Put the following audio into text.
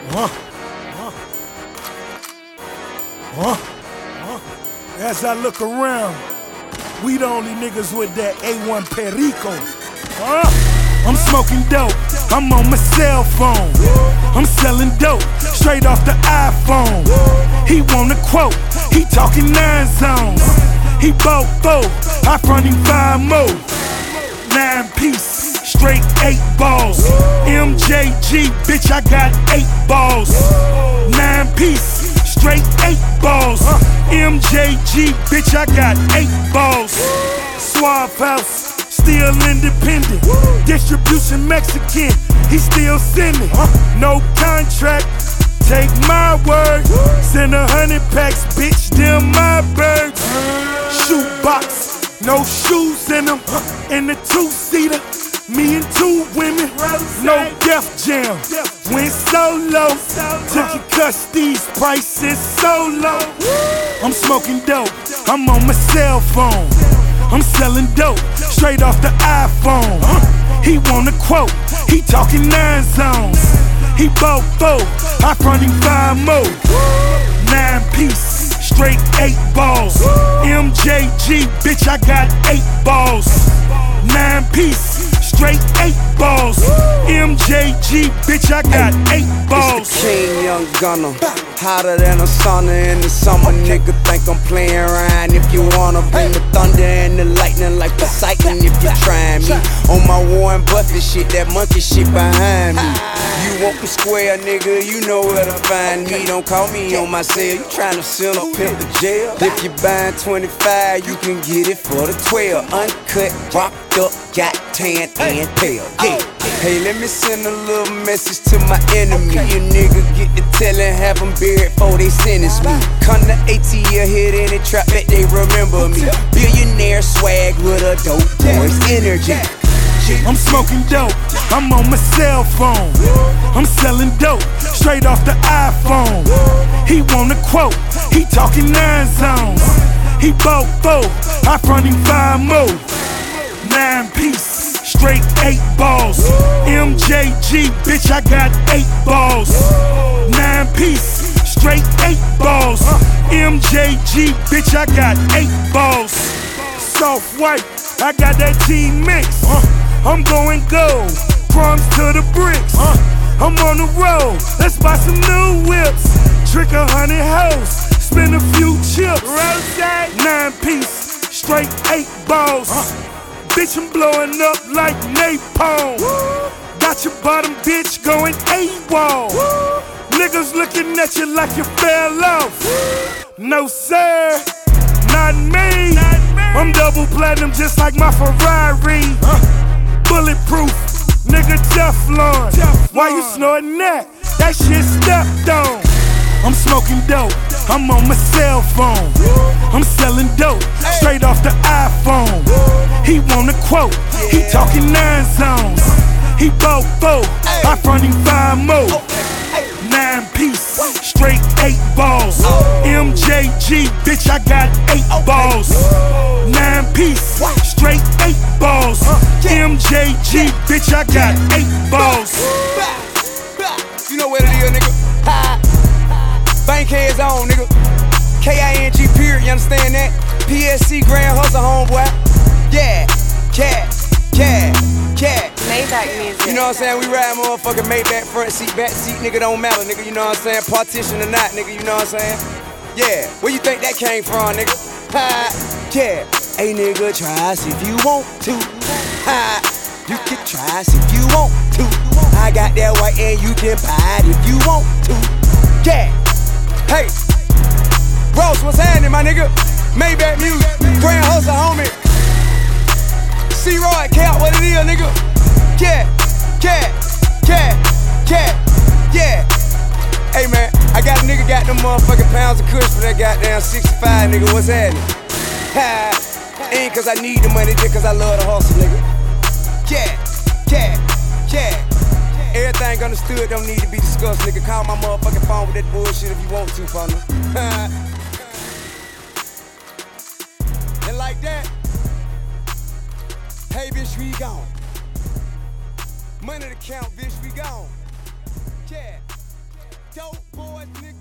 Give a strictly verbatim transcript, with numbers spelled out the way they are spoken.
Huh? Huh? Huh? Huh? As I look around, we the only niggas with that A one Perico. Huh? I'm smoking dope, I'm on my cell phone. I'm selling dope, straight off the iPhone. He want a quote, he talking nine zones. He bought four, I front him five more. Nine piece, straight eight balls. M J G, bitch, I got eight balls. Nine piece, straight eight balls. M J G, bitch, I got eight balls. Suave House, still independent. Distribution Mexican, he still sending. No contract, take my word. Send a hundred packs, bitch, them my birds. Shoebox, no shoes in them. In the two-seater, me and two women. No Def Jam, went solo. Took your cuss, these prices so low. I'm smoking dope, I'm on my cell phone. I'm selling dope, straight off the iPhone. He want a quote, he talking nine zones. He bought four, I front him five more. Nine piece, straight eight balls. M J G, bitch, I got eight balls. Nine piece, straight eight balls. M J G, bitch, I got eight balls. It's the King, Young Gunner. Hotter than a sauna in the summer. Nigga think I'm playing around. If you wanna bring the thunder and the lightning like Poseidon, if you trying me on my Warren Buffett shit, that monkey shit behind me. You want me square, nigga, you know where to find me. Don't call me on my cell, you tryna send a pimp to jail. If you buying twenty-five, you can get it for the twelve. Uncut, rocked up, got tan and pale. Yeah. Hey, let me send a little message to my enemy. You nigga get to tellin', have them buried before they sentence me. Come to A T L, hit in the trap, bet they remember me. Billionaire swag with a dope boy's energy. I'm smoking dope, I'm on my cell phone. I'm selling dope, straight off the iPhone. He want a quote, he talking nine zones. He bought four, I front him five more. Nine piece, straight eight balls. M J G, bitch, I got eight balls. Nine piece, straight eight balls. M J G, bitch, I got eight balls. Soft white, I got that T-Mix. I'm going gold, crumbs to the bricks. I'm on the road, let's buy some new whips. Trick a hundred hoes, spin a few chips. Nine piece, straight eight balls. Bitch, I'm blowing up like napalm. Got your bottom bitch going AWOL. Niggas looking at you like you fell off. No sir, not me. I'm double platinum just like my Ferrari. Bulletproof, nigga Teflon. Why you snorting that? That shit stepped on. I'm smoking dope, I'm on my cell phone. I'm selling dope, straight off the iPhone. He want a quote, he talking nine zones. He bought four, I front him five more. Nine piece, straight eight balls. M J G, bitch, I got eight balls. Nine piece, straight eight balls. M J G, bitch, I got eight balls. You know what it is, nigga. Bank heads on, nigga. K I N G period, you understand that? P S C Grand Hustle, homeboy. Yeah, cat, cat, cat. Maybach music. You know what I'm saying? We ride motherfucking Maybach front seat, back seat, nigga, don't matter, nigga. You know what I'm saying? Partition or not, nigga, you know what I'm saying? Yeah, where you think that came from, nigga? Ha, yeah. Hey, nigga, try us if you want to. Ha, you can try us if you want to. I got that white and you can buy it if you want to. Yeah. Hey, Ross, what's happening, my nigga? Maybach music, Grand Hustle, homie. C-Roy, count what it is, nigga. Yeah, yeah, yeah, yeah, yeah. Hey, man, I got a nigga got them motherfucking pounds of kush for that goddamn sixty-five, nigga. What's happening? Ha, ain't cause I need the money, just cause I love the hustle, nigga. Yeah, yeah, yeah. Everything understood don't need to be discussed, nigga. Call my motherfucking phone with that bullshit if you want to, partner. And like that, hey, bitch, we gone. Money to count, bitch, we gone. Yeah. dope boys, nigga.